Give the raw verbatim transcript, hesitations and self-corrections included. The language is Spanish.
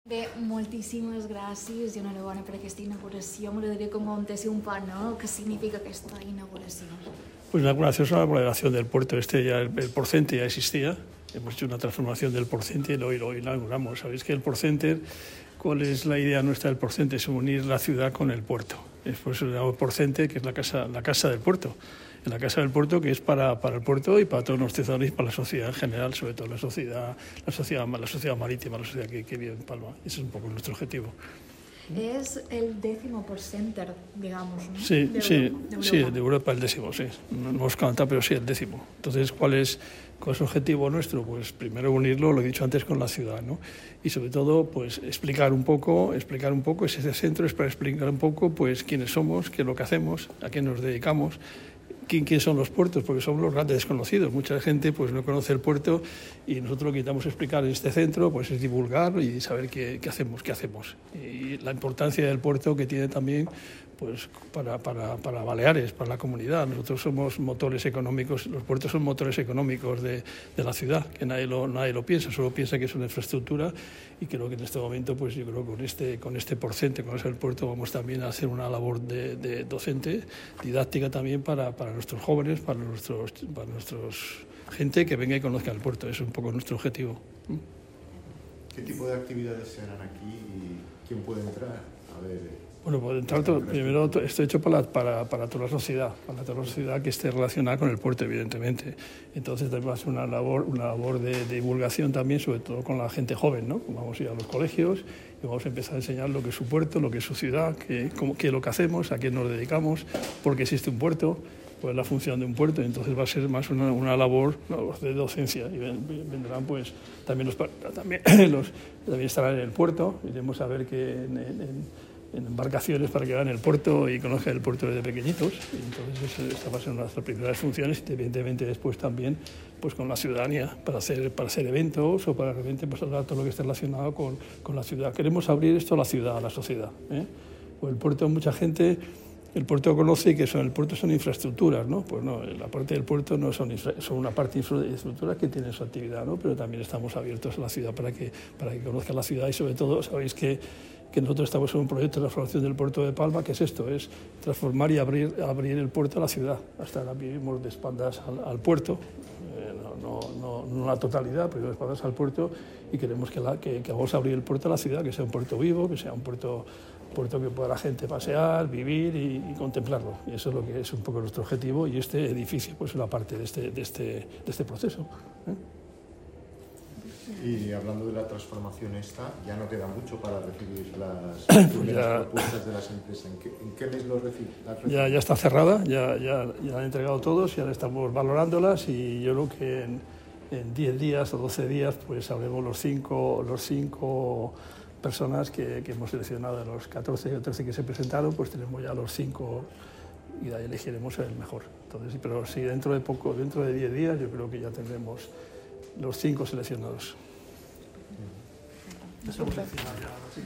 Bé, moltíssimes gràcies i enhorabona per aquesta inauguració. M'agradaria que em contessi un poc, ¿no? ¿Qué significa esta inauguración? Pues la inauguración es una remodelación del puerto. Este ya, el, el Port Center ya existía. Hemos hecho una transformación del Port Center y hoy lo inauguramos. Sabéis que el Port Center, ¿cuál es la idea nuestra del Port Center? Es unir la ciudad con el puerto. Es por eso le llamamos Port Center, que es la casa, la casa del puerto. En la casa del puerto, que es para, para el puerto y para todos los ciudadanos y para la sociedad en general, sobre todo la sociedad, la sociedad, la sociedad marítima, la sociedad que, que vive en Palma. Ese es un poco nuestro objetivo. Es el décimo Port Center, digamos, ¿no? Sí, de sí, Europa, de Europa. sí, de Europa el décimo, sí. No hemos cantado, pero sí, el décimo. Entonces, ¿cuál es, cuál es el objetivo nuestro? Pues primero unirlo, lo he dicho antes, con la ciudad, ¿no? Y sobre todo, pues explicar un poco, explicar un poco, ese centro es para explicar un poco, pues, quiénes somos, qué es lo que hacemos, a qué nos dedicamos, quién, quién son los puertos, porque somos los grandes desconocidos. Mucha gente pues no conoce el puerto y nosotros lo que intentamos explicar en este centro pues es divulgar y saber qué, qué hacemos, qué hacemos. Y la importancia del puerto que tiene también pues para, para, para Baleares, para la comunidad. Nosotros somos motores económicos, los puertos son motores económicos de, de la ciudad, que nadie lo, nadie lo piensa, solo piensa que es una infraestructura y creo que en este momento, pues yo creo que con este, con este porcentaje, con el puerto, vamos también a hacer una labor de, de docente, didáctica también para, para nuestros jóvenes, para nuestros, para nuestros gente que venga y conozca el puerto. Eso es un poco nuestro objetivo. ¿Qué tipo de actividades se harán aquí y quién puede entrar? A ver... Bueno, pues entrar todo, primero esto hecho para, para, para toda la sociedad, para toda la sociedad que esté relacionada con el puerto, evidentemente. Entonces también va a ser una labor, una labor de, de divulgación también, sobre todo con la gente joven, ¿no? Vamos a ir a los colegios y vamos a empezar a enseñar lo que es su puerto, lo que es su ciudad, qué, cómo, qué es lo que hacemos, a qué nos dedicamos, por qué existe un puerto, pues la función de un puerto. Entonces va a ser más una, una labor no, de docencia y vendrán pues también los, también los también estarán en el puerto, iremos a ver que en, en, en embarcaciones para que vean el puerto y conozcan el puerto desde pequeñitos. Y entonces esta va a ser una de nuestras primeras funciones y evidentemente después también pues con la ciudadanía para hacer, para hacer eventos o para realmente pues, hablar todo lo que esté relacionado con, con la ciudad. Queremos abrir esto a la ciudad, a la sociedad, ¿eh? Pues el puerto, mucha gente, el puerto conoce que son, el puerto son infraestructuras, ¿no? Pues no, la parte del puerto no son, infra, son una parte de infraestructuras que tiene su actividad, ¿no? Pero también estamos abiertos a la ciudad para que, para que conozcan la ciudad y sobre todo sabéis que que nosotros estamos en un proyecto de transformación del puerto de Palma, que es esto, es transformar y abrir, abrir el puerto a la ciudad. Hasta ahora vivimos de espaldas al, al puerto, eh, no, no, no la totalidad, pero de espaldas al puerto, y queremos que, la, que, que vamos a abrir el puerto a la ciudad, que sea un puerto vivo, que sea un puerto, puerto que pueda la gente pasear, vivir y, y contemplarlo. Y eso es lo que es un poco nuestro objetivo, y este edificio pues, es una parte de este, de este, de este proceso, ¿eh? Y hablando de la transformación esta, ya no queda mucho para recibir las primeras ya, propuestas de las empresas. ¿En qué, en qué mes lo reciben? Ya, ya está cerrada, ya, ya, ya han entregado todos, ya estamos valorándolas y yo creo que en, en diez días o doce días pues sabremos los cinco, los cinco personas que, que hemos seleccionado, de los catorce o trece que se presentaron, pues tenemos ya los cinco y de ahí elegiremos el mejor. Entonces, pero sí, dentro de poco, dentro de diez días yo creo que ya tendremos los cinco seleccionados. Eso hemos seleccionado ya.